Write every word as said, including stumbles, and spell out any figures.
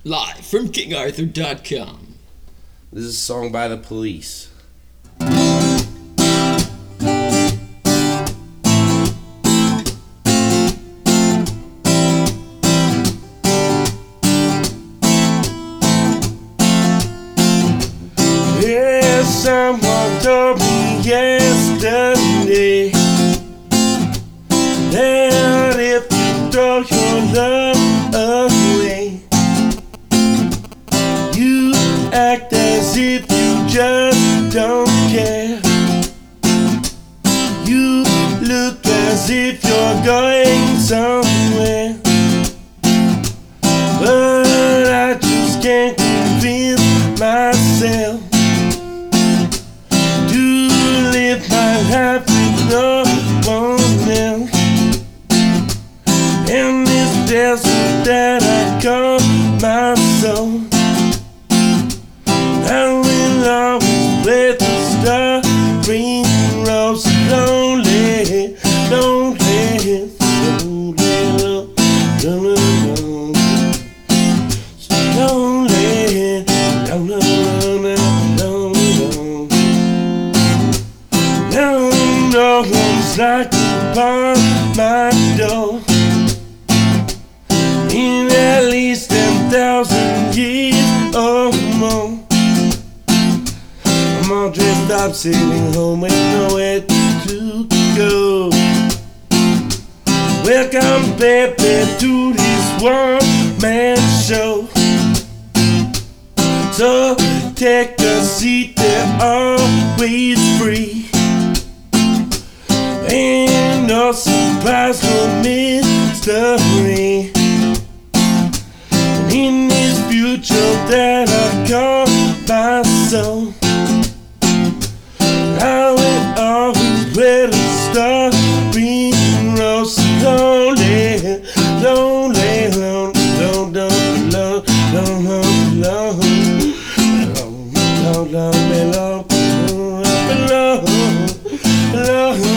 Live from king arthur dot com. This is a song by The Police. Yeah, someone told me yesterday that if you throw your love away, you act as if you just don't care. You look as if you're going somewhere, but I just can't convince myself to live my life with no one else. And this desert that I call my soul, I will always let the starry rose lonely, lonely, lonely, lonely, lonely, lonely, lonely. Now no one's like upon my door in at least ten thousand years or more. I'm all dressed up, sitting home with nowhere to go. Welcome, baby, to this one-man show. So take a seat, they're always free. Ain't no surprise, no mystery. And in this future that I call my soul, I will always wear the starry rose. Lonely, lonely, lonely, lonely, lonely, lonely, lonely, lonely, lonely, lonely, lonely, lonely.